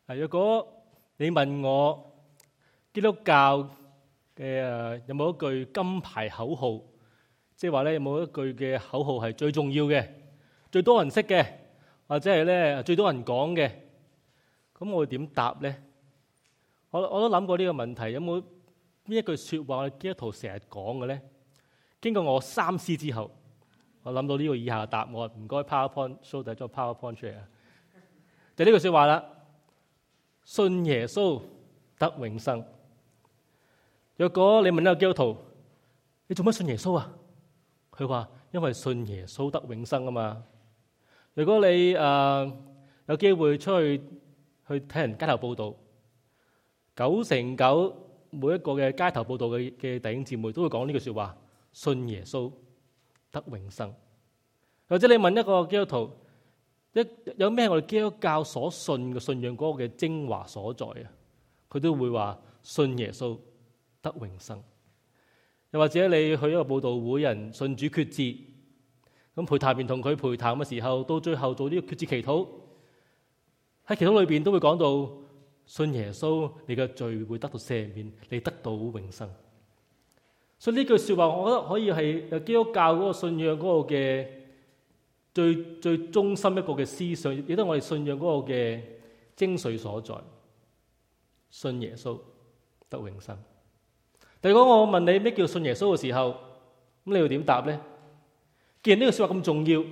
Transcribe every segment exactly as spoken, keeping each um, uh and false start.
啊，若果你問我基督教嘅誒有冇一句金牌口號，即係話咧有冇一句嘅口號係最重要嘅、最多人識嘅，或者係咧最多人講嘅，咁我會點答咧？我我都諗過呢個問題，有冇邊一句説話我哋基督徒成日講嘅咧？經過我三思之後，我諗到呢個以下嘅答案。唔該 ，PowerPoint show 第一張 PowerPoint 出嚟啊！就呢句説話啦，信耶穌得永生。若果你問一個基督徒，你做乜信耶穌啊？佢話因為信耶穌得永生啊嘛。如果你誒、呃、有機會出去去睇人街頭報道，九成九每一個嘅街頭報道嘅嘅弟兄姊妹都會講呢句説話：信耶穌得永生。或者你問一個基督徒，一有咩我哋基督教所信嘅信仰嗰個嘅精華所在啊？佢都會話信耶穌得永生。又或者你去一個佈道會，人信主決志，咁陪談員同佢陪談嘅時候，到最後做呢個決志祈禱，喺祈禱裏邊都會講到信耶穌，你嘅罪會得到赦免，你得到永生。所以呢句説話，我覺得可以係基督教嗰個信仰嗰個嘅最最中心一個嘅思想，亦都係我哋信仰嗰個嘅精髓所在。信耶穌得永生。但如果我問你咩叫信耶穌嘅時候，咁你要點答咧？既然呢句説話咁重要，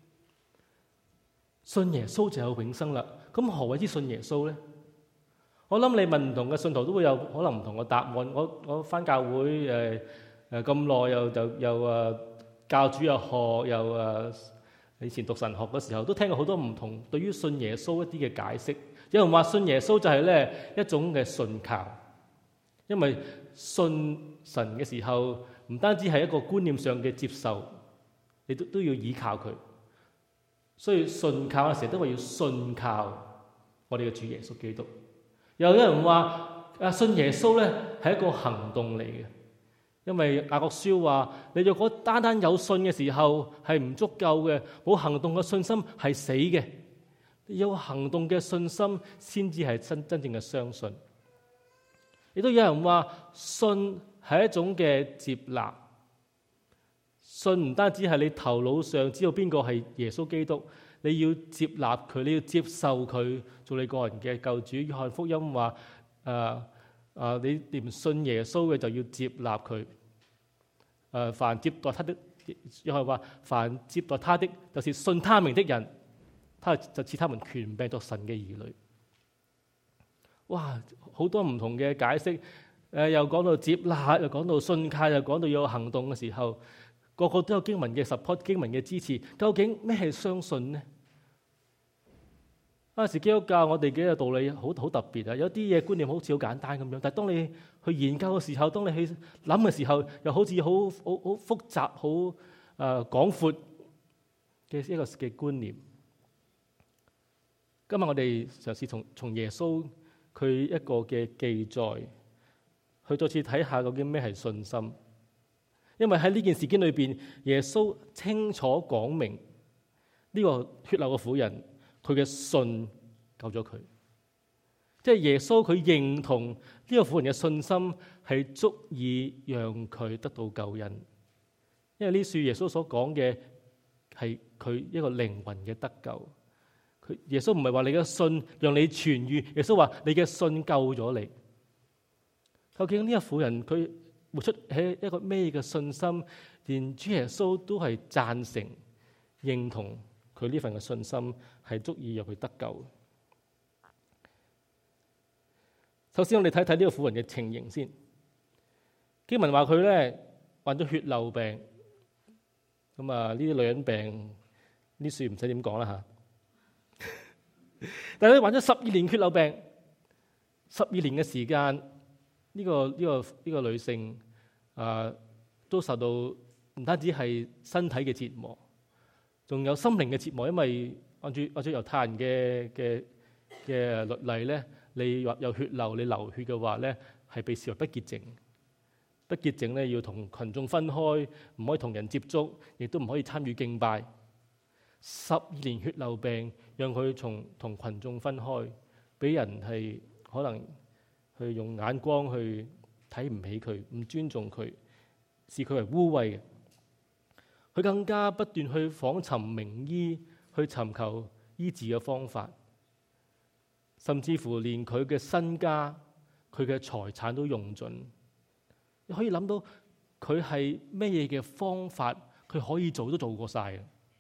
信耶穌就有永生啦。咁何謂之信耶穌咧？我諗你問唔同嘅信徒都會有可能唔同嘅答案。我我返教會誒誒咁耐，又又又誒教主又學，又誒以前讀神學嘅時候，都聽過好多唔同對於信耶穌一啲嘅解釋。有人話信耶穌就係咧一種嘅信靠，因為信神嘅時候唔單止係一個觀念上嘅接受，你都都要依靠佢。所以信靠嘅時候都話要信靠我哋嘅主耶穌基督。又有人話啊，信耶穌咧係一個行動嚟嘅，因為雅各書話你若果單單有信嘅時候係唔足夠嘅，冇行動嘅信心係死嘅。有行動嘅信心先至係真真正嘅相信。亦都有人話信係一種嘅接納，信唔單止係你頭腦上知道邊個係耶穌基督，你要接納佢，你要接受佢做你個人嘅救主。約翰福音話：誒誒，你連信耶穌嘅就要接納佢。誒，凡接待他的，約翰話：凡接待他的，就是信他名的人，他就賜他們權柄作神嘅兒女。哇！好多唔同嘅解釋，誒又講到接納，又講到信靠，又講到有行動嘅時候，個個都有經文嘅 support， 經文嘅支持。究竟咩係相信呢？有時基督教我哋嘅道理好好特別啊！有啲嘢觀念好似好簡單咁樣，但係當你去研究嘅時候，當你去諗嘅時候，又好似好好好複雜、好誒廣闊嘅一個嘅觀念。今日我哋嘗試從從耶穌佢一個嘅記載，去再次睇下究竟咩係信心。因為喺呢件事件裏邊，耶穌清楚講明呢個血流嘅婦人，佢嘅信救咗佢。即係耶穌佢認同呢個婦人嘅信心係足以讓佢得到救恩。因為呢處耶穌所講嘅係佢一個靈魂嘅得救。佢耶穌唔係話你嘅信讓你痊癒，耶穌話你嘅信救咗你。究竟呢個婦人佢活出喺一個咩嘅信心？連主耶穌都係贊成認同佢呢份嘅信心係足以讓佢得救。首先我哋睇睇呢個婦人嘅情形先。經文話佢咧患咗血漏病，咁啊呢啲女人病呢書唔使點講啦吓。但係佢患咗十二年血漏病，十二年嘅時間，呢、這個呢、這個呢、這個女性啊、呃，都受到唔單止係身體嘅折磨，仲有心靈嘅折磨。因為按住按照猶太人嘅嘅嘅律例咧，你話有血漏，你流血嘅話咧，係被視為不潔淨。不潔淨咧，要同群眾分開，唔可以同人接觸，亦都唔可以參與敬拜。十二年血漏病，讓佢從同群眾分開， 俾人係可能去用眼光去睇唔起佢，唔尊重佢，視佢為污穢嘅。佢更加不斷去訪尋名醫，去尋求醫治嘅方法，甚至乎連佢嘅身家、佢嘅財產都用盡。你可以諗到佢係咩嘢嘅方法，佢可以做都做過晒嘅。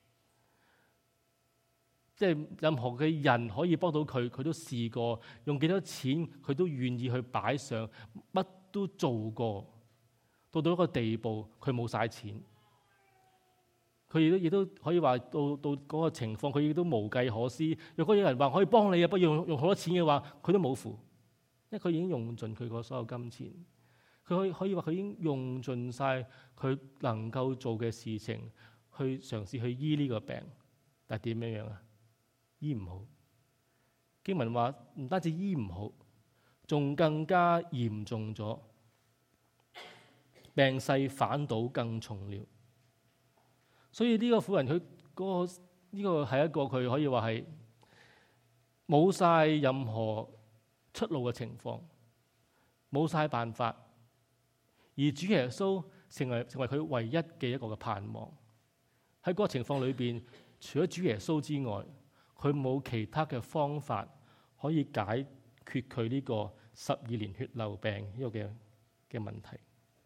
即係任何嘅人可以幫到佢，佢都試過，用幾多錢佢都願意去擺上，乜都做過。到到一個地步，佢冇晒錢。佢亦都亦都可以話到到嗰個情況，佢亦都無計可施。如果有人話可以幫你啊，不如用用好多錢嘅話，佢都冇符，因為佢已經用盡佢個所有金錢。佢可以可以話佢已經用盡晒佢能夠做嘅事情，去嘗試去醫呢個病，但係點樣樣啊？醫唔好。經文話唔單止醫唔好，仲更加嚴重咗，病勢反倒更重了。所以呢個婦人佢嗰個呢個係一個佢可以話係冇晒任何出路嘅情況，冇晒辦法，而主耶穌成為成為佢唯一嘅一個嘅盼望。喺嗰個情況裏邊，除咗主耶穌之外，佢冇其他嘅方法可以解決佢呢個十二年血漏病呢個嘅嘅問題。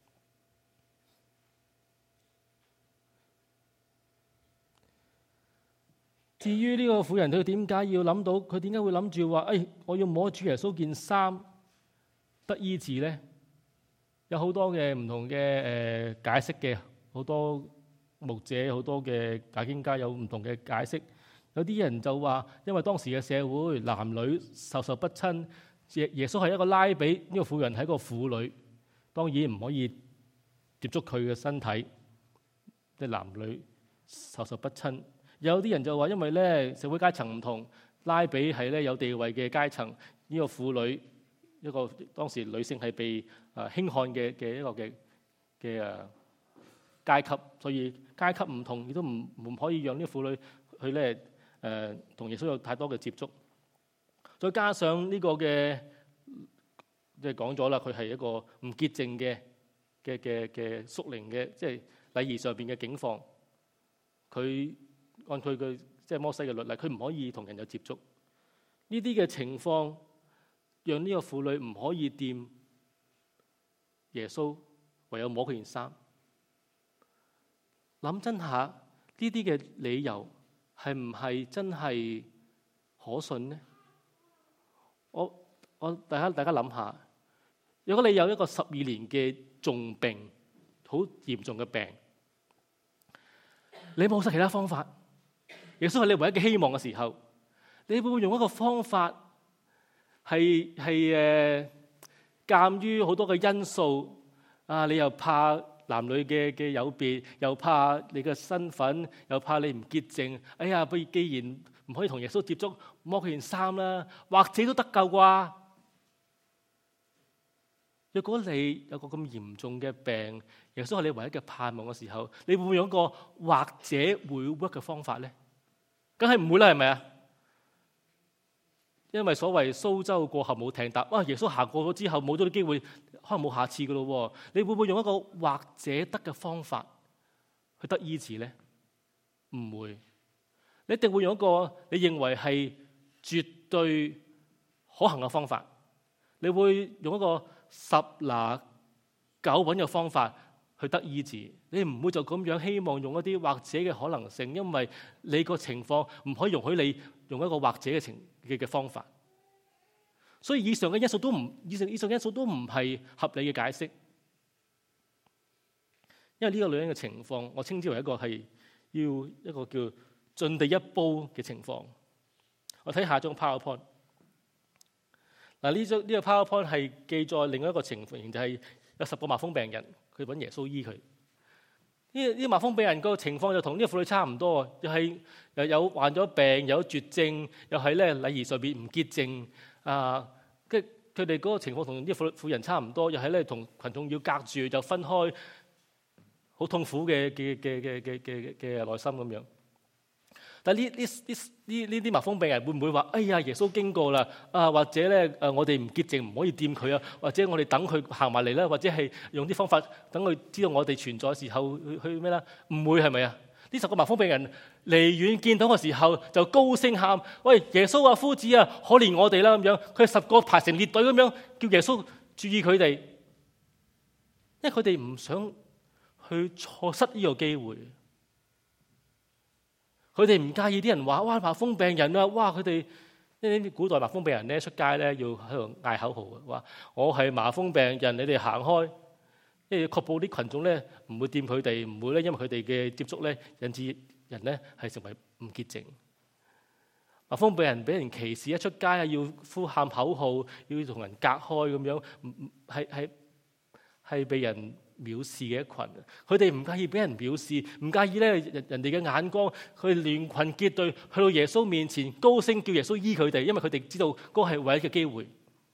至於呢個婦人，佢點解要諗到？佢點解會諗住話：誒，我要摸主耶穌件衫得醫治咧？有好多嘅唔同嘅誒解釋嘅，好多牧者、好多嘅解經家有唔同嘅解釋。有啲人就話，因為當時嘅社會男女授受不親，耶耶穌係一個拉比，呢個婦人係一個婦女，當然唔可以接觸佢嘅身體，即係男女授受不親。有啲人就話，因為咧社會階層唔同，拉比係咧有地位嘅階層，呢個婦女一個當時女性係被啊輕看嘅嘅一個嘅嘅啊階級，所以階級唔同，亦都唔唔可以讓呢個婦女去咧誒同耶穌有太多嘅接觸。再加上呢個嘅即係講咗啦，佢係一個唔潔淨嘅嘅嘅嘅屬靈嘅即係禮儀上邊嘅境況，佢。按佢嘅即係摩西嘅律例，佢唔可以同人有接觸。呢啲嘅情況，讓呢個婦女唔可以掂耶穌，唯有摸佢件衫。諗真下，呢啲嘅理由係唔係真係可信呢？我我大家大家諗下，如果你有一個十二年嘅重病，好嚴重嘅病，你冇晒其他方法。耶穌係你唯一嘅希望嘅時候，你會唔會用一個方法係係誒，鑑於好多嘅因素啊，你又怕男女嘅嘅有別，又怕你嘅身份，又怕你唔潔淨。哎呀，不如既然唔可以同耶穌接觸，摸佢件衫啦，或者都得救啩？如果你有個咁嚴重嘅病，耶穌係你唯一嘅盼望嘅時候，你會唔會用一個或者會 work 嘅方法咧？梗係唔會啦，係咪啊？因為所謂蘇州過後冇艇搭，哇！耶穌行過咗之後，冇咗啲機會，可能冇下次噶咯。你會唔會用一個或者得嘅方法去得醫治咧？唔會，你一定會用一個你認為係絕對可行嘅方法。你會用一個十拿九穩嘅方法去得醫治，你唔會就咁樣希望用一啲或者嘅可能性，因為你個情況唔可以容許你用一個或者嘅情嘅嘅方法。所以以上嘅因素都唔，以上以上因素都唔係合理嘅解釋。因為呢個女人嘅情況，我稱之為一個係要一個叫盡地一煲嘅情況。我睇下張 PowerPoint。嗱，呢張呢個 PowerPoint 係記載另外一個情況，就係有十個麻風病人。佢揾耶穌醫佢。呢呢麻風病人個情況就同呢個婦女差唔多，又係又有患咗病，有絕症，又係咧禮儀上邊唔潔淨啊。跟佢哋嗰個情況同呢婦婦人差唔多，又係咧同群眾要隔住，就分開，好痛苦嘅嘅嘅嘅嘅嘅嘅內心咁樣。 但係呢呢呢呢呢啲麻風病人會唔會話：哎呀，耶穌經過啦，啊或者咧誒我哋唔潔淨，唔可以掂佢啊，或者我哋等佢行埋嚟啦，或者係用啲方法等佢知道我哋存在嘅時候去去咩啦？唔會係咪啊？呢十個麻風病人離遠見到嘅時候就高聲喊：喂，耶穌啊，夫子啊，可憐我哋啦！咁樣，佢十個排成列隊咁樣叫耶穌注意佢哋，因為佢哋唔想去錯失呢個機會。佢哋唔介意啲人話：哇，麻風病人啊！哇，佢哋呢啲古代麻風病人咧出街咧要喺度嗌口號嘅，話我係麻風病人，你哋行開。因為要確保啲群眾咧唔會掂佢哋，唔會咧因為佢哋嘅接觸咧引致人咧係成為唔潔淨。麻風病人俾人歧視，一出街啊要呼喊口號，要同人隔開咁樣，唔唔係係係被人藐視嘅一群。佢哋唔介意俾人藐視，唔介意咧人人哋嘅眼光，佢哋聯群結隊去到耶穌面前，高聲叫耶穌醫佢哋，因為佢哋知道嗰個係唯一嘅機會。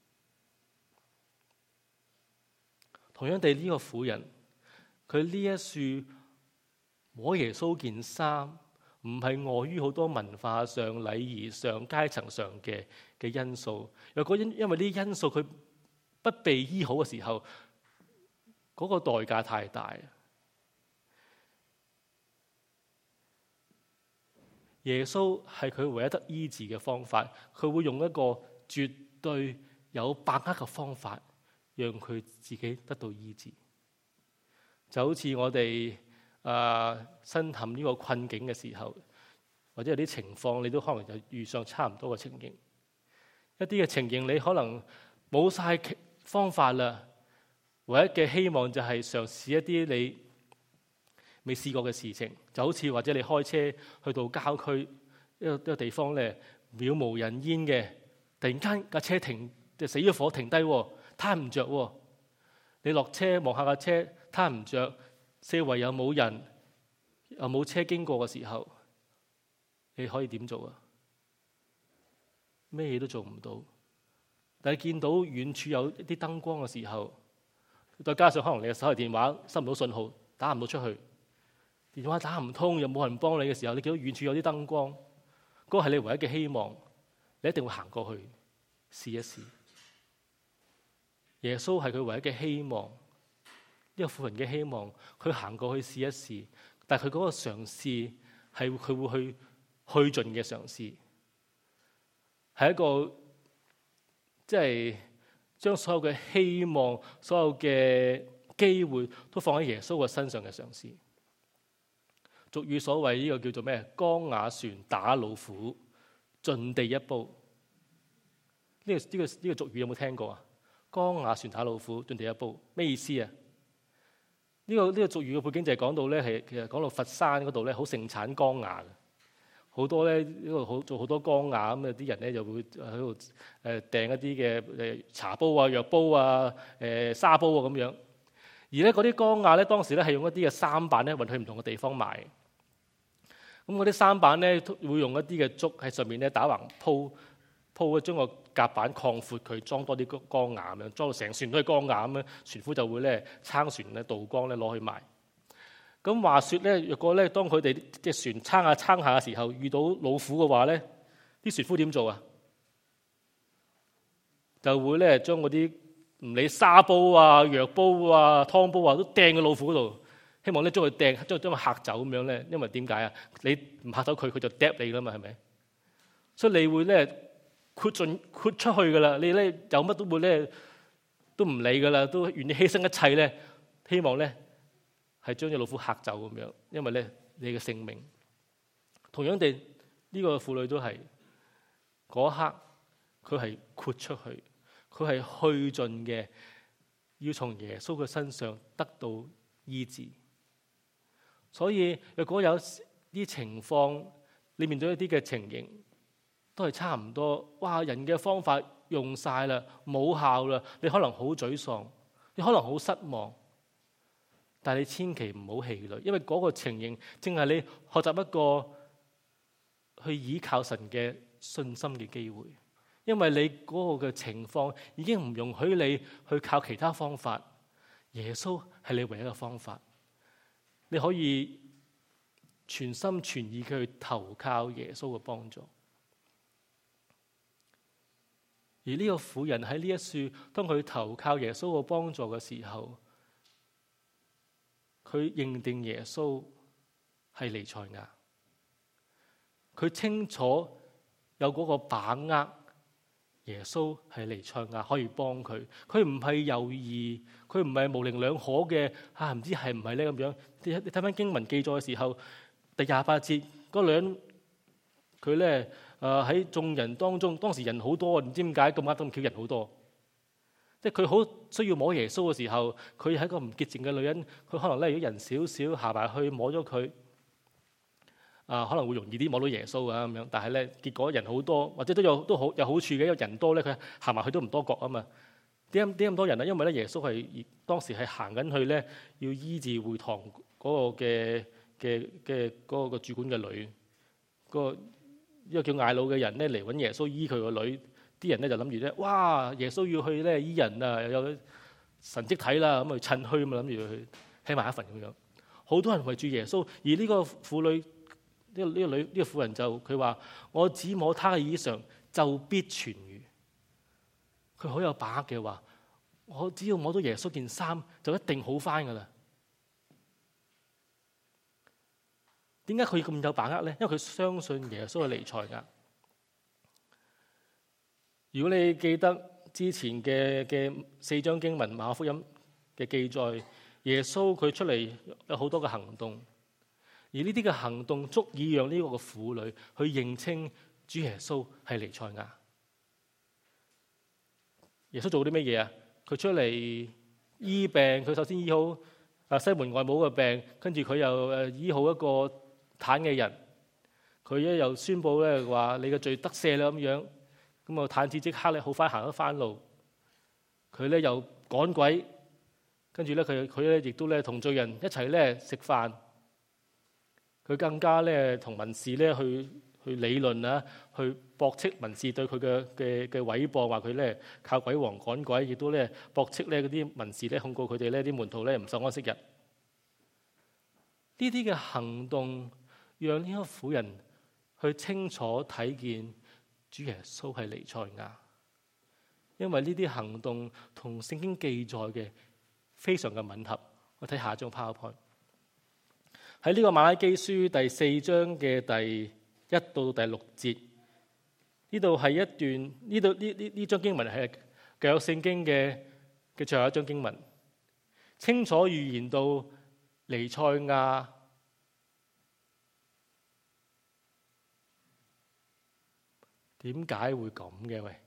同樣地，呢個婦人，佢呢一樹摸耶穌件衫，唔係礙於好多文化上、禮儀上、階層上嘅嘅因素。若果因因為呢啲因素佢不被醫好嘅時候，嗰個代價太大。耶穌係佢唯一得醫治嘅方法，佢會用一個絕對有把握嘅方法，讓佢自己得到醫治。就好似我哋啊身陷呢個困境嘅時候，或者有啲情況，你都可能就遇上差唔多嘅情形。一啲嘅情形，你可能冇晒方法啦，唯一嘅希望就係嘗試一啲你未試過嘅事情。就好似或者你開車去到郊區一個一個地方咧，渺無人煙嘅，突然間架車停就死咗火停低，攤唔着喎。你落車望下架車，攤唔着，四圍又冇人，又冇車經過嘅時候，你可以點做啊？咩嘢都做唔到。但係見到遠處有一啲燈光嘅時候，再加上可能你嘅手提電話收唔到信號，打唔到出去，電話打唔通，又冇人幫你嘅時候，你見到遠處有啲燈光，嗰個係你唯一嘅希望，你一定會行過去試一試。耶穌係佢唯一嘅希望，呢個婦人嘅希望，佢行過去試一試，但係佢嗰個嘗試係佢會去去盡嘅嘗試，係一個即係將所有嘅希望、所有嘅機會都放喺耶穌嘅身上嘅嘗試。俗語所謂呢個叫做咩？缸瓦船打老虎，盡地一煲。呢個呢個呢個俗語有冇聽過啊？缸瓦船打老虎，盡地一煲，咩意思啊？呢個呢個俗語嘅背景就係講到咧，係其實講到佛山嗰度咧，好盛產缸瓦嘅，好多咧呢度好做好多缸瓦咁啊！啲人咧就會喺度誒訂一啲嘅誒茶煲啊、藥煲啊、誒沙煲啊咁樣。而咧嗰啲缸瓦咧，當時咧係用一啲嘅舢板咧運去唔同嘅地方賣。咁嗰啲舢板咧會用一啲嘅竹喺上面咧打橫鋪鋪，將個甲板擴闊佢，裝多啲缸瓦咁樣，裝到成船都係缸瓦咁樣，船夫就會咧撐船咧渡江咧攞去賣。咁話說咧，若果咧當佢哋隻船撐下撐下嘅時候遇到老虎嘅話咧，啲船夫點做啊？就會咧將嗰啲唔理沙煲啊、藥煲啊、湯煲啊都掟喺老虎嗰度，希望咧將佢掟將將佢嚇走咁樣咧。因為點解啊？你唔嚇走佢，佢就嗒你啦嘛，係咪？所以你會咧豁盡豁出去噶啦，你咧有乜都會咧都唔理噶啦，都願意犧牲一切咧，希望咧係將隻老虎嚇走咁樣。因為咧你嘅性命，同樣地呢個婦女都係嗰一刻佢係豁出去，佢係去盡嘅，要從耶穌嘅身上得到醫治。所以若果有啲情況，你面對一啲嘅情形，都係差唔多。哇！人嘅方法用晒啦，冇效啦，你可能好沮喪，你可能好失望。但係你千祈唔好氣餒，因為嗰個情形正係你學習一個去倚靠神嘅信心嘅機會。因為你嗰個嘅情況已經唔容許你去靠其他方法，耶穌係你唯一嘅方法。你可以全心全意去投靠耶穌嘅幫助。而呢個婦人喺呢一處，當佢投靠耶穌嘅幫助嘅時候，佢認定耶穌係彌賽亞，佢清楚有嗰個把握，耶穌係彌賽亞可以幫佢，佢唔係猶豫，佢唔係模棱兩可嘅啊，唔知係唔係咧咁樣。你睇翻經文記載嘅時候，第廿八節嗰女人佢咧誒喺眾人當中，當時人好多，唔知點解咁啱咁巧人好多。即係佢好需要摸耶穌嘅時候，佢係一個唔潔淨嘅女人，佢可能咧如果人少少行埋去摸咗佢，啊可能會容易啲摸到耶穌啊咁樣。但係咧結果人好多，或者都有都好有好處嘅，因為人多咧，佢行埋去都唔多覺啊嘛。點解點解咁多人啊？因為咧耶穌係當時係行緊去咧，要醫治會堂嗰個嘅嘅嘅嗰個主管嘅女，嗰個一個叫睚魯嘅人咧嚟揾耶穌醫佢個女。啲人咧就諗住咧，哇！耶穌要去咧醫人啊，又有神蹟睇啦，咁啊趁虛咁啊諗住去聽埋一份咁樣。好多人圍住耶穌，而呢個婦女呢、呢個呢、呢個女呢、呢個婦人就佢話：我只摸他嘅衣裳就必痊愈。佢好有把握嘅話，我只要摸到耶穌件衫就一定好翻噶啦。點解佢咁有把握咧？因為佢相信耶穌係彌賽亞。如果你記得之前嘅嘅四章經文馬可福音嘅記載，耶穌佢出嚟有好多嘅行動，而呢啲嘅行動足以讓呢個嘅婦女去認清主耶穌係彌賽亞。耶穌做啲咩嘢啊？佢出嚟醫病，佢首先醫好啊西門外母嘅病，跟住佢又誒醫好一個癱嘅人，佢咧又宣佈咧話你嘅罪得赦啦咁樣。咁啊，癱子即刻咧好快行得翻路。佢咧又趕鬼，跟住咧佢佢咧亦都咧同罪人一齊咧食飯。佢更加咧同文士咧去去理論啊，去駁斥文士對佢嘅嘅嘅毀謗，話佢咧靠鬼王趕鬼，亦都咧駁斥咧嗰啲文士咧控告佢哋咧啲門徒咧唔守安息日。呢啲嘅行動，讓呢個婦人去清楚睇見主耶穌係彌賽亞，因為呢啲行動同聖經記載嘅非常嘅吻合。我睇下一張 PowerPoint， 喺呢個馬拉基書第四章嘅第一到第六節，呢度係一段呢度呢呢呢章經文係舊約聖經嘅嘅最後一章經文，清楚預言到彌賽亞。點解會咁嘅？喂，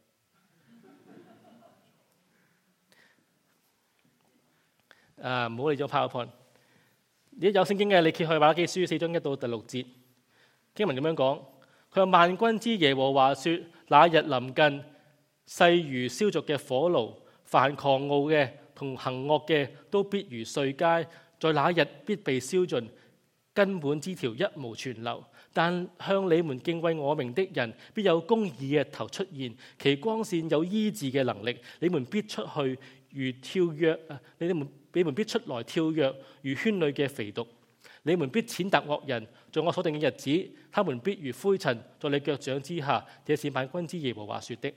啊，唔好理咗 PowerPoint。你有聖經嘅，你揭去馬拉基書四章一到第六節，經文咁樣講。佢話萬軍之耶和華說：那日臨近，勢如燒着嘅火爐，凡狂傲嘅同行惡嘅都必如碎秸，在那日必被燒盡，根本枝條一無存留。但向你們敬畏我名的人，必有公義嘅日頭出現，其光線有醫治嘅能力。你們必出去如跳躍，你們你們必出來跳躍如圈裏嘅肥犢。你們必踐踏惡人，在我所定嘅日子，他們必如灰塵在你腳掌之下。這是萬軍之耶和華說的。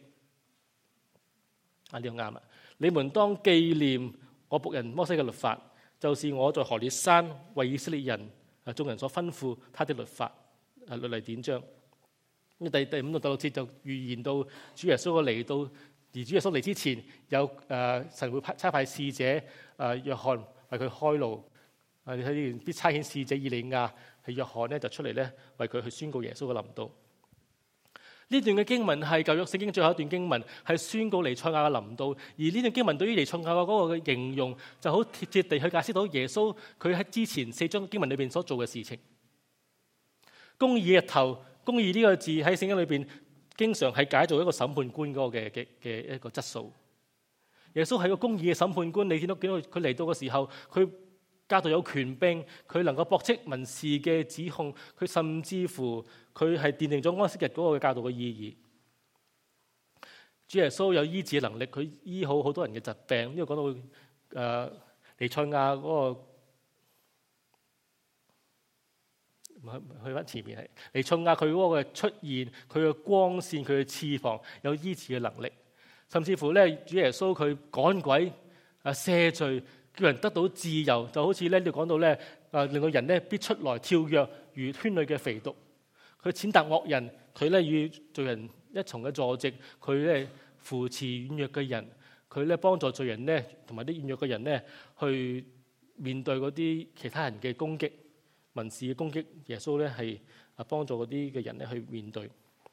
啊，呢個啱啊！你們當紀念我僕人摩西嘅律法，就是我在何烈山為以色列人啊眾人所吩咐他的律法。啊，律例典章。咁第第五到第六節就預言到主耶穌嚟到，而主耶穌嚟之前，有誒、呃、神會派差派使者誒、呃、約翰為佢開路。啊，你睇呢段必差遣使者以利亞係約翰咧就出嚟咧為佢去宣告耶穌嘅臨到。呢段嘅經文係舊約聖經最後一段經文，係宣告彌賽亞嘅臨到。而呢段經文對於彌賽亞嗰個嘅形容就好貼切地去解釋到耶穌佢喺之前四章經文裏邊所做嘅事情。公義日頭，公義呢個字喺聖經裏邊經常係解做一個審判官嗰個嘅嘅嘅一個質素。耶穌係個公義嘅審判官，你見到見到佢嚟到嘅時候，佢教導有權柄，佢能夠駁斥民事嘅指控，佢甚至乎佢係奠定咗安息日嗰個教導嘅意義。主耶穌有醫治嘅能力，佢醫好好多人嘅疾病。呢個講到誒、呃、彌賽亞嗰個去翻前面係彌賽亞，佢嗰個出現，佢嘅光線，佢嘅翅膀有醫治嘅能力，甚至乎咧主耶穌佢趕鬼啊赦罪，叫人得到自由，就好似咧呢度講到咧啊令到人咧必出來跳躍如圈裏嘅肥犢，佢踐踏惡人，佢咧與罪人一重嘅坐席，佢咧扶持軟弱嘅人，佢咧幫助罪人咧同埋啲軟弱嘅人咧去面對嗰啲其他人嘅攻擊。文士嘅攻擊，耶穌咧係啊幫助嗰啲嘅人咧去面對。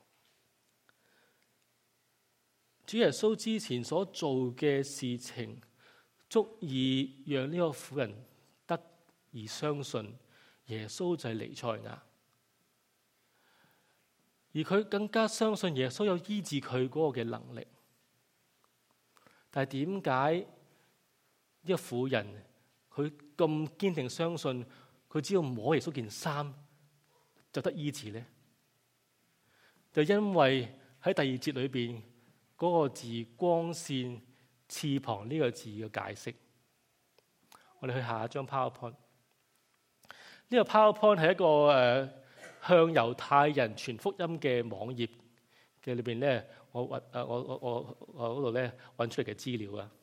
主耶穌之前所做嘅事情，足以讓呢個婦人得而相信耶穌就係彌賽亞，而佢更加相信耶穌有醫治佢嗰個嘅能力。但係點解呢個婦人佢咁堅定相信？佢只要摸耶穌件衫就得醫治咧，就因為喺第二節裏邊嗰個字光線翅膀呢個字嘅解釋。我哋去下一張 PowerPoint。呢個 PowerPoint 係一個誒向猶太人傳福音嘅網頁嘅裏邊咧，我揾誒我我我我嗰度咧揾出嚟嘅資料啊，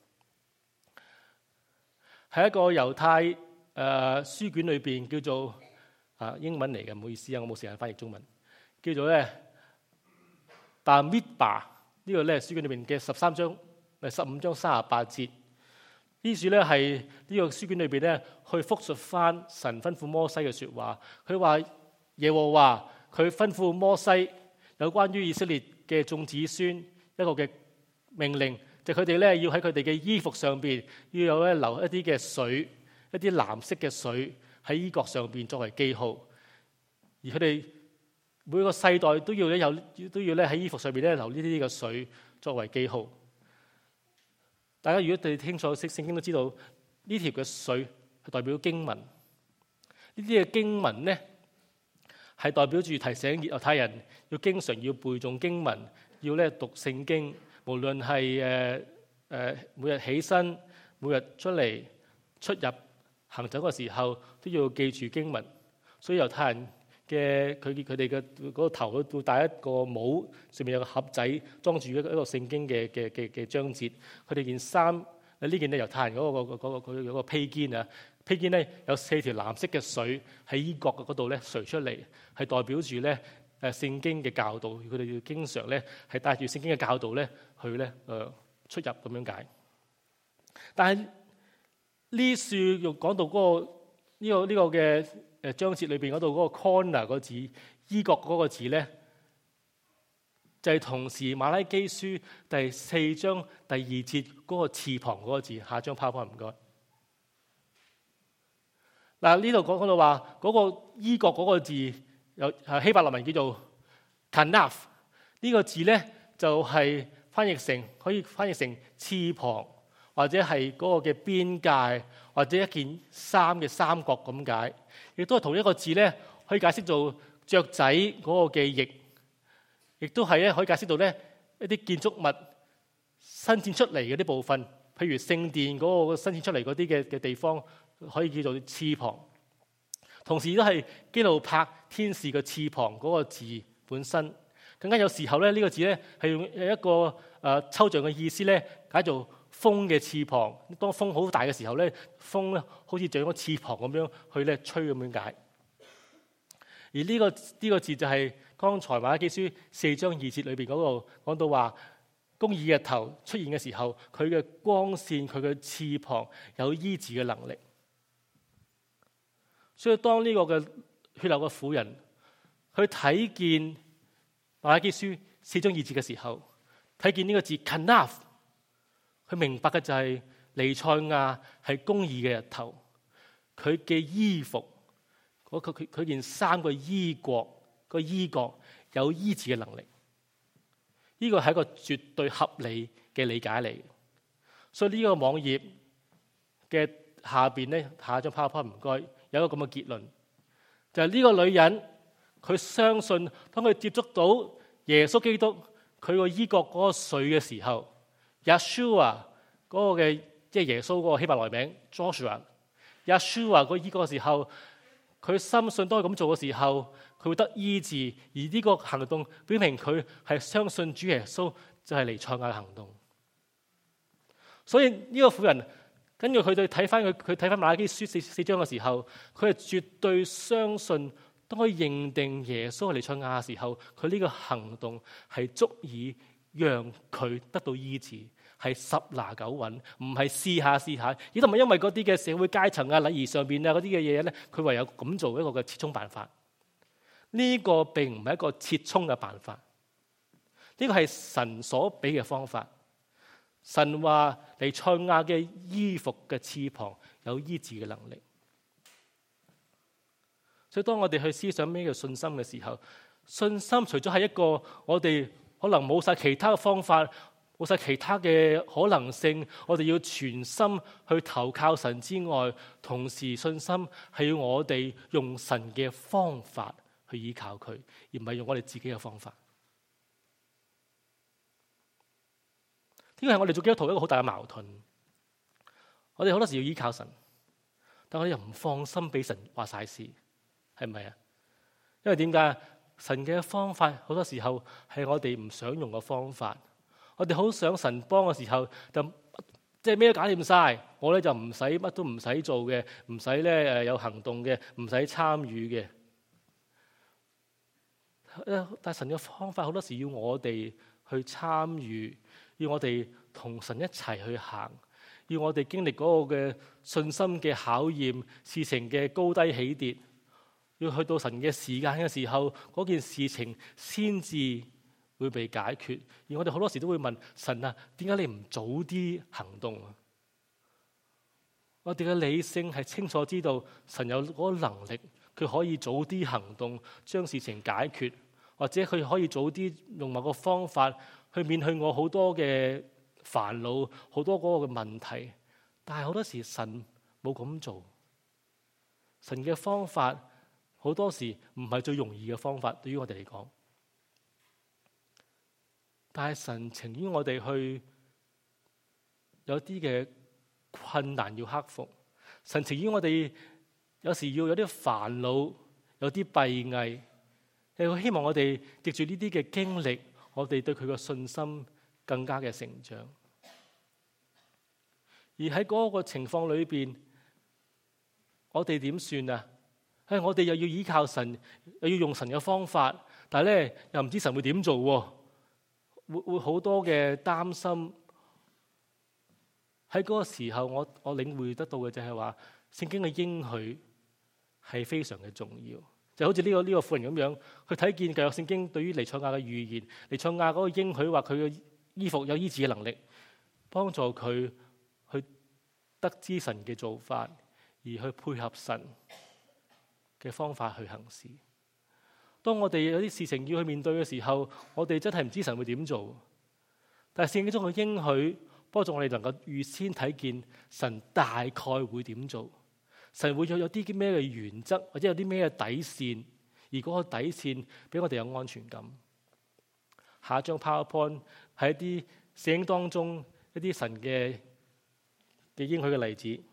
係一個猶太。誒、uh, 書卷裏邊叫做啊英文嚟嘅，唔好意思啊，我冇時間翻譯中文。叫做咧但密巴呢個咧書卷裏邊嘅十三章，誒十五章三十八節。呢書咧係呢個書卷裏邊咧去復述翻神吩咐摩西嘅説話。佢話耶和華佢吩咐摩西有關於以色列嘅眾子孫一個嘅命令，就佢哋咧要喺佢哋嘅衣服上邊要有咧留一啲嘅水。一啲藍色嘅水喺衣角上邊作為記號，而佢哋每個世代都要咧有都要咧喺衣服上邊咧留呢啲嘅水作為記號。大家如果對清楚識聖經都知道，呢條嘅水係代表經文，呢啲嘅經文咧係代表住提醒猶太人要經常要背誦經文，要咧讀聖經，無論係誒誒每日起身、每日出嚟出入。行走嘅時候都要記住經文，所以猶太人嘅佢佢哋嘅嗰個頭會戴一個帽，上面有個盒仔裝住一個一個聖經嘅嘅嘅嘅章節。佢哋件衫呢件咧猶太人嗰、嗰個嗰個佢有個披肩啊，披肩咧有四條藍色嘅水喺衣角嗰度咧垂出嚟，係代表住咧誒聖經嘅教導。佢哋要經常咧係帶住聖經嘅教導咧去咧誒出入咁樣解。但係呢樹又講到嗰、那個呢、這個呢、這個嘅誒章節裏邊嗰度嗰個 corner 個字衣角嗰個字咧，就係、是、同時馬拉基書第四章第二節嗰個翅膀嗰個字。下張 PowerPoint 唔該。嗱呢度講講到話嗰、那個衣角嗰個字有係希伯來文叫做 kanaf 呢個字咧就係、是、翻譯成可以翻譯成翅膀。或者係嗰個嘅邊界，或者一件衫嘅三角咁解，亦都係同一個字咧，可以解釋做雀仔嗰個嘅翼，亦都係咧可以解釋到咧一啲建築物伸展出嚟嘅啲部分，譬如聖殿嗰個伸展出嚟嗰啲嘅嘅地方，可以叫做翅膀。同時都係基路伯天使嘅翅膀嗰個字本身，更加有時候咧呢個字咧係用一個誒抽象嘅意思咧解做風嘅翅膀。當風好大嘅時候咧，風咧好似長咗翅膀咁樣去咧吹咁樣解。而呢、這個呢、這個字就係剛才馬拉基書四章二節裏邊嗰度講到話，公義日頭出現嘅時候，佢嘅光線、佢嘅翅膀有醫治嘅能力。所以當呢個嘅血流嘅婦人去睇見馬拉基書四章二節嘅時候，睇見呢個字 kanaf， 佢明白嘅就係彌賽亞係公義嘅日頭，佢嘅衣服，佢佢佢件衫個衣角，個衣角有醫治嘅能力。呢個係一個絕對合理嘅理解嚟。所以呢個網頁嘅下邊咧，下一張 PowerPoint唔該，有一個咁嘅結論，就係、是、呢個女人佢相信，當佢接觸到耶穌基督佢個衣角嗰個水嘅時候 ，Yeshua 嗰個嘅即係耶穌嗰個希伯來名 Joshua，Yeshua 個衣角嘅時候， 佢深信當佢咁做嘅時候，佢會得醫治，而呢個行動表明佢係相信主耶穌就係彌賽亞嘅行動。所以呢個婦人根據佢對睇翻佢佢睇翻馬拉基書四四章嘅時候，佢係絕對相信當佢認定耶穌係彌賽亞嘅時候，佢呢個行動係足以讓佢得到醫治。係十拿九穩，唔係試下試下，亦都唔係因為嗰啲嘅社會階層啊、禮儀上邊啊嗰啲嘅嘢咧，佢唯有咁做一個嘅折衷辦法。呢個並唔係一個折衷嘅辦法，呢個係神所俾嘅方法。神話彌賽亞嘅衣服嘅翅膀有醫治嘅能力，所以當我哋去思想咩叫信心嘅時候，信心除咗係一個我哋可能冇晒其他嘅方法。冇晒其他嘅可能性，我哋要全心去投靠神之外，同時信心係要我哋用神嘅方法去依靠佢，而唔係用我哋自己嘅方法。呢個係我哋做基督徒一個好大嘅矛盾。我哋好多時要依靠神，但我哋又唔放心俾神話晒事，係咪啊？因為點解？神嘅方法好多時候係我哋唔想用嘅方法。我哋好想神幫嘅時候，就即係咩都搞掂晒，我咧就唔使乜都唔使做嘅，唔使咧誒有行動嘅，唔使參與嘅。但係神嘅方法好多時要我哋去參與，要我哋同神一齊去行，要我哋經歷嗰個嘅信心嘅考驗，事情嘅高低起跌，要去到神嘅時間嘅時候，嗰件事情先至會被解決。而我哋好多時都會問神啊，點解你唔早啲行動啊？我哋嘅理性係清楚知道神有嗰個能力，佢可以早啲行動，將事情解決，或者佢可以早啲用某個方法去免去我好多嘅煩惱，好多嗰個嘅問題。但係好多時神冇咁做，神嘅方法好多時唔係最容易嘅方法，對於我哋嚟講。但係神情願我哋去有啲嘅困難要克服，神情願我哋有時要有啲煩惱，有啲閉翳，又希望我哋藉住呢啲嘅經歷，我哋對佢嘅信心更加嘅成長。而喺嗰個情況裏邊，我哋點算啊？係我哋又要依靠神，又要用神嘅方法，但係咧又唔知神會點做喎。會會好多嘅擔心。喺嗰個時候，我我領會得到嘅就係話，聖經嘅應許係非常嘅重要。就好似呢個呢個婦人咁樣，佢睇見舊約聖經對於彌賽亞嘅預言，彌賽亞嗰個應許話佢嘅衣服有醫治嘅能力，幫助佢去得知神嘅做法，而去配合神嘅方法去行事。當我哋有啲事情要去面對嘅時候，我哋真係唔知神會點做。但係聖經中嘅應許幫助我哋能夠預先睇見神大概會點做，神會有有啲咩嘅原則，或者有啲咩嘅底線，而嗰個底線俾我哋有安全感。下一張 PowerPoint 係一啲聖經當中一啲神嘅嘅應許嘅例子。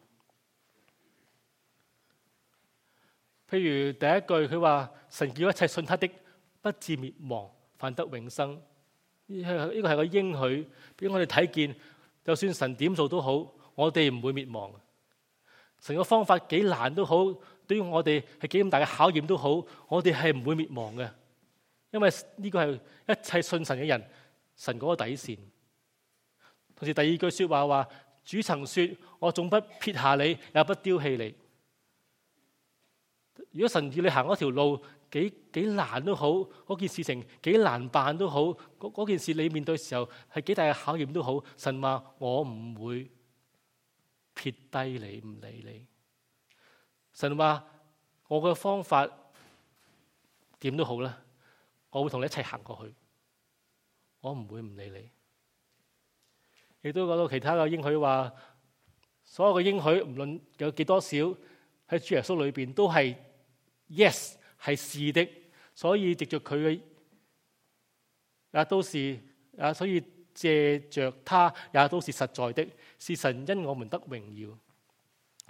譬如第一句佢話，神叫一切信他的不至滅亡，反得永生。呢個係個應許，俾我哋睇見，就算神點做都好，我哋唔會滅亡。神嘅方法幾難都好，對於我哋係幾咁大嘅考驗都好，我哋係唔會滅亡嘅，因為呢個係一切信神嘅人，神嗰個底線。同時第二句說話話，主曾說，我總不撇下你，也不丟棄你。如果神要你行嗰條路幾幾難都好，嗰件事情幾難辦都好，嗰嗰件事你面對嘅時候係幾大嘅考驗都好，神話我唔會撇低你，唔理你。神話我嘅方法點都好啦，我會同你一齊行過去，我唔會唔理你。亦都講到其他嘅應許話，所有嘅應許唔論有幾多少喺主耶穌裏邊都係 yes 係是的，所以藉着佢嘅也都是啊，所以借着他也都是實在的，是神因我們得榮耀。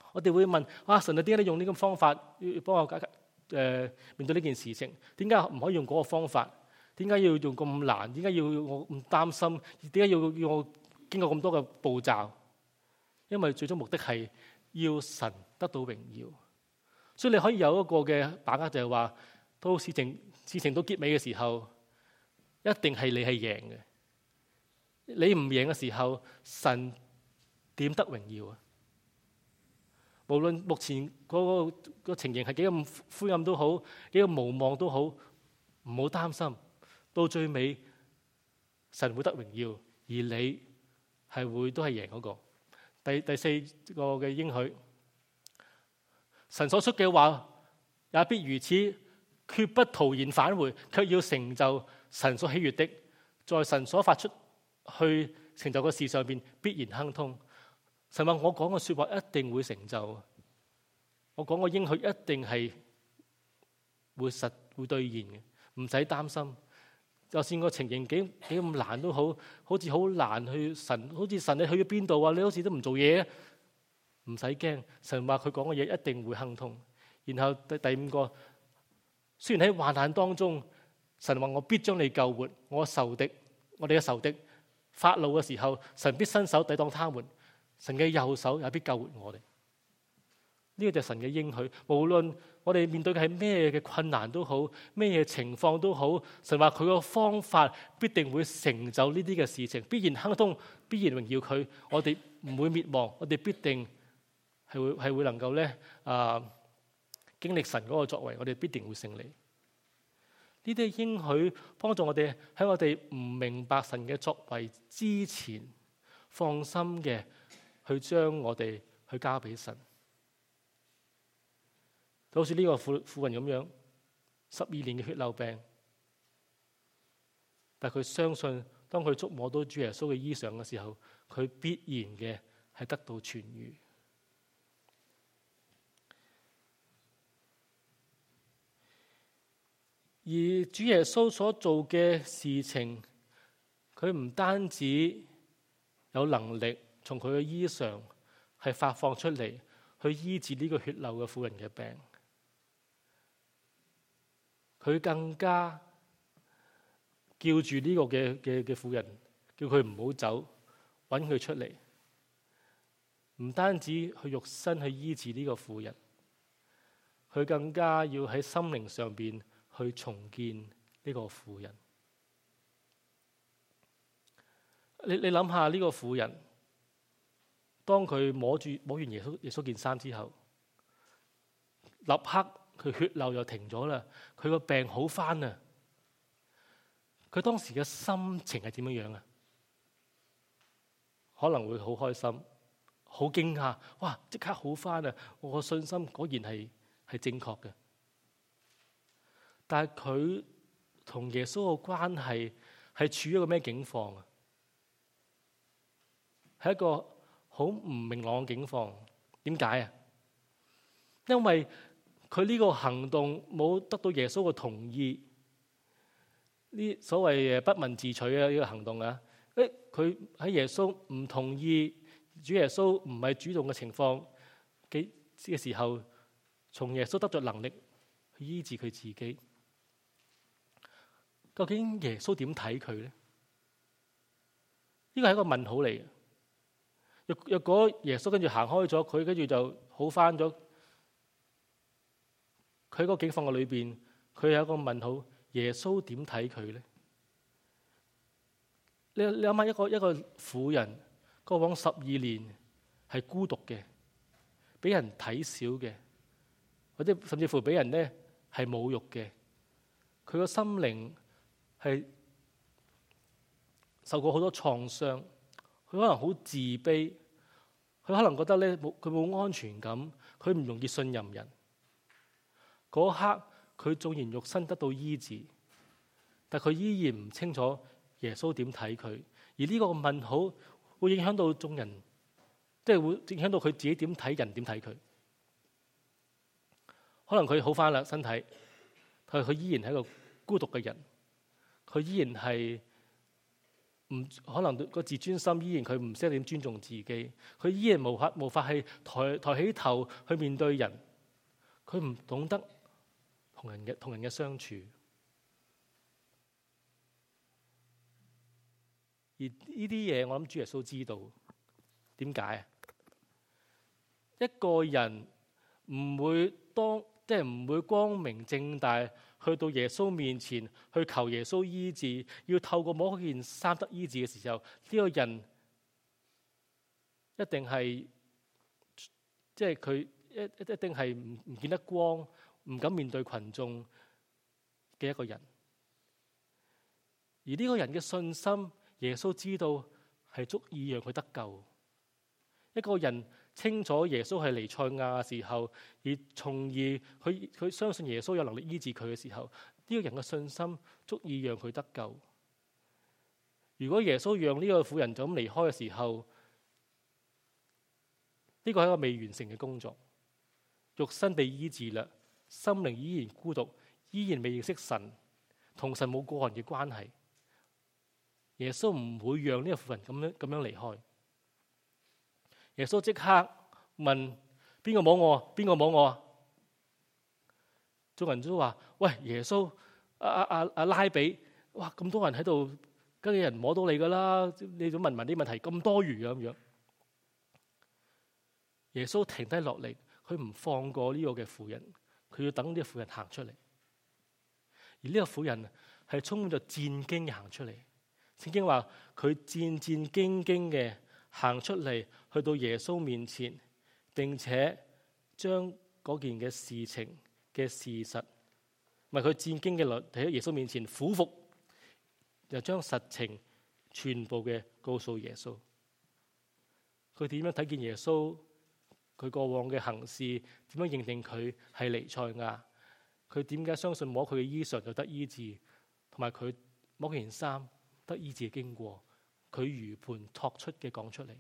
我哋會問：啊，神啊，點解你用呢個方法要幫我解決誒面對呢件事情？點解唔可以用嗰個方法？點解要用咁難？點解要我咁擔心？點解要要我經過咁多嘅步驟？因為最終目的係要神得到榮耀。所以你可以有一個嘅把握，就係話到事情事情到結尾嘅時候，一定係你係贏嘅。你唔贏嘅時候，神點得榮耀啊？無論目前嗰個個情形係幾咁灰暗都好，幾咁無望都好，唔好擔心。到最尾，神會得榮耀，而你係會都係贏嗰個。第第四個嘅應許，神所出嘅話也必如此，決不徒然返回，卻要成就神所喜悅的，在神所發出去成就嘅事上邊必然亨通。神話我講嘅說話一定會成就，我講嘅應許一定係會實會兌現嘅，唔使擔心。就算個情形幾幾咁難都好，好似好難去神，好似神你去咗邊度啊？你好似都唔做嘢，唔使驚。神話佢講嘅嘢一定會亨通。然後第第五個，雖然喺患難當中，神話我必將你救活。我仇敵，我哋嘅仇敵發怒嘅時候，神必伸手抵擋他們。神嘅右手也必救活我哋。呢個就係神嘅應許。無論我哋面對嘅係咩嘅困難都好，咩嘢情況都好，神話佢個方法必定會成就呢啲嘅事情，必然亨通，必然榮耀佢。我哋唔會滅亡，我哋必定係會係會能夠咧啊經歷神嗰個作為，我哋必定會勝利。呢啲應許幫助我哋喺我哋唔明白神嘅作為之前，放心嘅去將我哋去交俾神。就好似呢個婦婦人咁樣，十二年嘅血漏病，但佢相信當佢觸摸到主耶穌嘅衣裳嘅時候，佢必然嘅係得到痊癒。而主耶穌所做嘅事情，佢唔單止有能力從佢嘅衣裳係發放出嚟，去醫治呢個血漏嘅婦人嘅病。佢更加叫住呢個嘅嘅嘅婦人，叫佢唔好走，揾佢出嚟。唔單止去肉身去醫治呢個婦人，佢更加要喺心靈上邊去重建呢個婦人。你你諗下呢個婦人，當佢摸住摸完耶穌耶穌件衫之後，立刻佢血流又停咗啦，佢個病好返啊！佢當時嘅心情係點樣樣啊？可能會好開心、好驚訝，哇！即刻好返啊！我個信心果然係係正確嘅。但係佢同耶穌嘅關係係處於一個咩境況啊？係一個好唔明朗嘅境況。點解啊？因為佢呢個行動冇得到耶穌嘅同意，呢所謂不問自取嘅呢個行動啊，誒佢喺耶穌唔同意，主耶穌唔係主動嘅情況嘅嘅時候，從耶穌得着能力去醫治佢自己。究竟耶穌點睇佢咧？呢個係一個問號嚟嘅。若若果耶穌跟住行開咗，佢跟住就好返咗。佢喺個境況嘅裏邊，佢有一個問號：耶穌點睇佢咧？你你諗下一個一個婦人過往十二年係孤獨嘅，俾人睇小嘅，或者甚至乎俾人咧係侮辱嘅。佢個心靈係受過好多創傷，佢可能好自卑，佢可能覺得咧冇佢冇安全感，佢唔容易信任人。嗰刻佢縱然肉身得到醫治，但佢依然唔清楚耶穌點睇佢。而呢個問號會影響到眾人，即係會影響到佢自己點睇人點睇佢。可能佢好返啦身體，但係佢依然係一個孤獨嘅人，佢依然係唔可能個自尊心依然佢唔識點尊重自己，佢依然無法無法係抬抬起頭去面對人，佢唔懂得同人嘅同人嘅相處。而呢啲嘢我諗主耶穌知道，點解啊？一個人唔會當即係唔會光明正大去到耶穌面前去求耶穌醫治，要透過某件衫得醫治嘅時候，呢、這個人一定係即係佢一一定係唔唔見得光，唔敢面對群眾嘅一個人。而呢個人嘅信心，耶穌知道係足以讓佢得救。一個人清楚耶穌係彌賽亞嘅時候，而從而佢佢相信耶穌有能力醫治佢嘅時候，呢個人嘅信心足以讓佢得救。如果耶穌讓呢個婦人就咁離開嘅時候，呢個係一個未完成嘅工作。肉身被醫治啦，心靈依然孤獨，依然未認識神，同神冇個人嘅關係。耶穌唔會讓呢個婦人咁樣咁樣離開。耶穌即刻問：邊個摸我？邊個摸我啊？眾人都話：喂，耶穌，阿阿阿阿拉比，哇，咁多人喺度，梗有人摸到你噶啦！你都問問啲問題咁多餘咁樣。耶穌停低落嚟，佢唔放過呢個嘅婦人，佢要等呢個婦人行出嚟。而呢個婦人係充滿咗戰兢行出嚟。聖經話佢戰戰兢兢嘅行出嚟，去到耶穌面前，並且將嗰件嘅事情嘅事實，唔係佢戰兢嘅嚟喺耶穌面前俯伏，又將實情全部嘅告訴耶穌。佢點樣睇見耶穌？佢過往嘅行事點樣認定佢係彌賽亞？佢點解相信摸佢嘅衣裳就得醫治？同埋佢摸件衫得醫治嘅經過，佢如盤托出嘅講出嚟。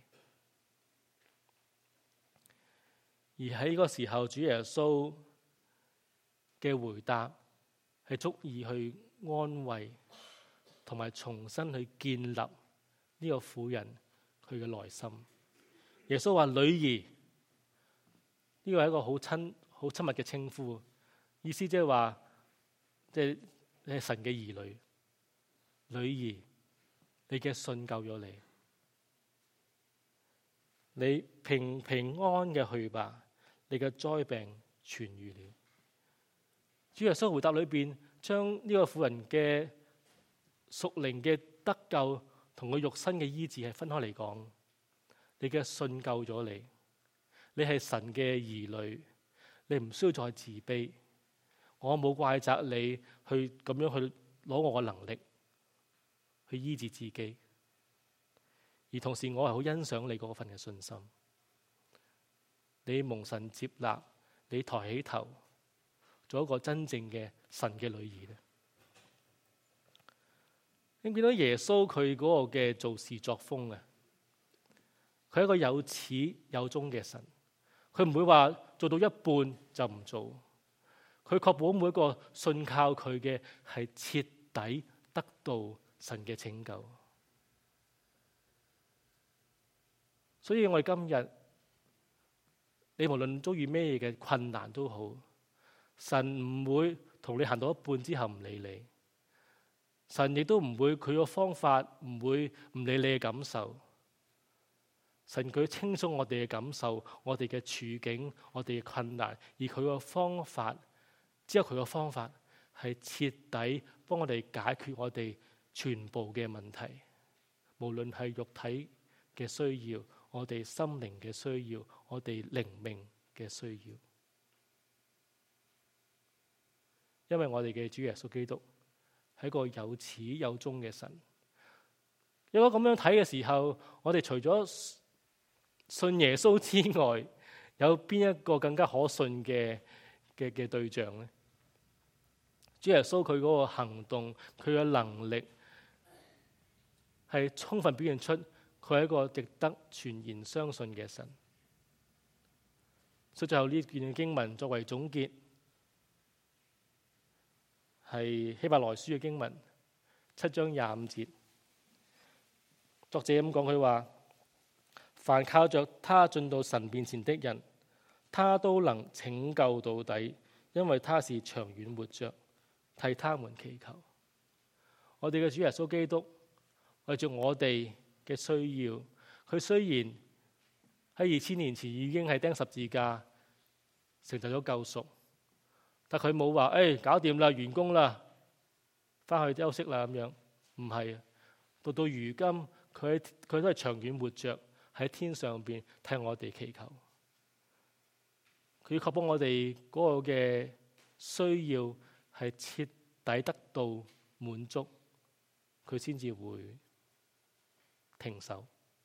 而喺嗰個時候，主耶穌嘅回答係足以去安慰同埋重新去建立呢個婦人佢嘅內心。耶穌話：女兒，呢個係一個好親好親密嘅稱呼，意思即係話，即係你係神嘅兒女。女兒，你嘅信救咗你，你平平安嘅去吧，你嘅災病痊癒了。主耶穌回答裏邊，將呢個婦人嘅屬靈嘅得救同佢肉身嘅醫治係分開嚟講。你嘅信救咗你，你係神嘅兒女，你唔需要再自卑。我冇怪責你去咁樣去攞我嘅能力去醫治自己，而同時我係好欣賞你嗰份嘅信心。你蒙神接納，你抬起頭，做一個真正嘅神嘅女兒咧。你見到耶穌佢嗰個嘅做事作風啊，佢係一個有始有終嘅神，佢唔會話做到一半就唔做，佢確保每一個信靠佢嘅係徹底得到神嘅拯救。所以我哋今日，你無論遭遇咩嘅困難都好，神唔會同你行到一半之後唔理你，神亦都唔會佢個方法唔會唔理你嘅感受。神佢清楚我哋嘅感受，我哋嘅處境，我哋嘅困難，而佢個方法，只有佢個方法係徹底幫我哋解決我哋全部嘅問題，無論係肉體嘅需要，我哋心靈嘅需要，我哋靈命嘅需要。因為我哋嘅主耶穌基督係一個有始有終嘅神。如果咁樣睇嘅時候，我哋除咗信耶穌之外，有邊一個更加可信嘅嘅嘅對象呢？主耶穌佢嗰個行動，佢嘅能力係充分表現出佢係一個值得全然相信嘅神。所以最後呢段經文作為總結，係希伯來書嘅經文七章廿五節。 作者咁講，佢話：凡靠着他進到神面前的人，他都能拯救到底，因為他是長遠活着，替他們祈求。我哋嘅主耶穌基督為着我哋嘅需要，佢雖然喺二千年前已經係釘十字架成就咗救贖，但佢冇話誒搞掂啦，完工啦，翻去休息啦咁樣。唔係啊，到到如今佢佢都係長遠活着喺天上邊替我哋祈求。佢要確保我哋嗰個嘅需要係徹底得到滿足，佢先至會停手。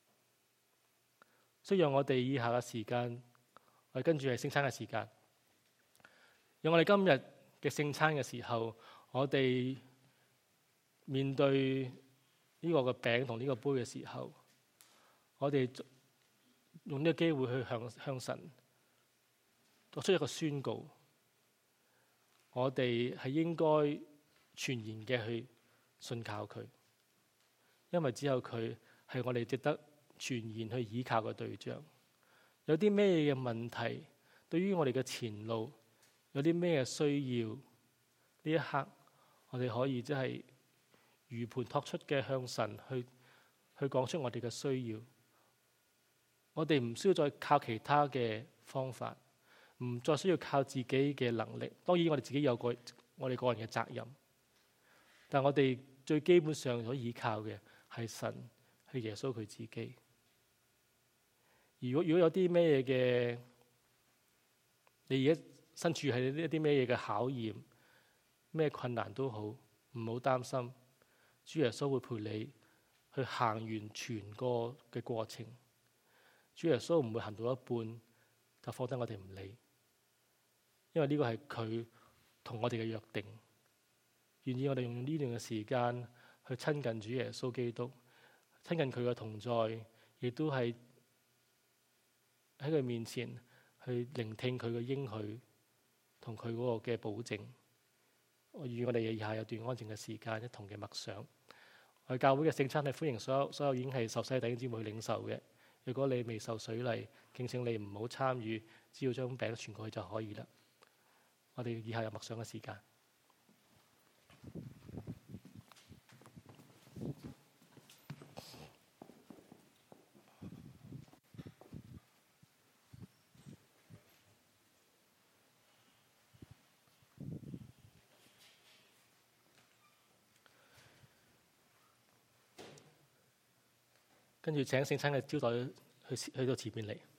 所以讓我哋以下嘅時間，我哋跟住係聖餐嘅時間。讓我哋今日嘅聖餐嘅時候，我哋面對呢個嘅餅同呢個杯嘅時候，我哋用呢個機會去向向神作出一個宣告。我哋係應該全然嘅去信靠佢，因為只有佢係我哋值得全然去依靠嘅對象。有啲咩嘅問題，對於我哋嘅前路，有啲咩嘅需要，呢一刻我哋可以即係如盤托出嘅向神去去講出我哋嘅需要。我哋唔需要再靠其他嘅方法，唔再需要靠自己嘅能力。當然我哋自己有個我哋個人嘅責任，但我哋最基本上所依靠嘅係神，係耶穌佢自己。如果如果有啲咩嘢嘅，你而家身處喺一啲咩嘢嘅考驗，咩困難都好，唔好擔心，主耶穌會陪你去行完全個嘅過程。主耶穌唔會行到一半就放低我哋唔理，因為呢個係佢同我哋嘅約定。願意我哋用呢段嘅時間去親近主耶穌基督，親近佢嘅同在，亦都係喺佢面前去聆聽佢嘅應許同佢嗰個嘅保證。我願我哋以下有段安靜嘅時間，一同嘅默想。我哋教會嘅聖餐係歡迎所有所有已經係受洗弟兄姊妹去領受嘅。如果你未受水禮，敬請你唔好參與，只要將餅傳過去就可以啦。我哋以下有默想嘅時間。跟住請聖餐嘅招待去去到前面嚟。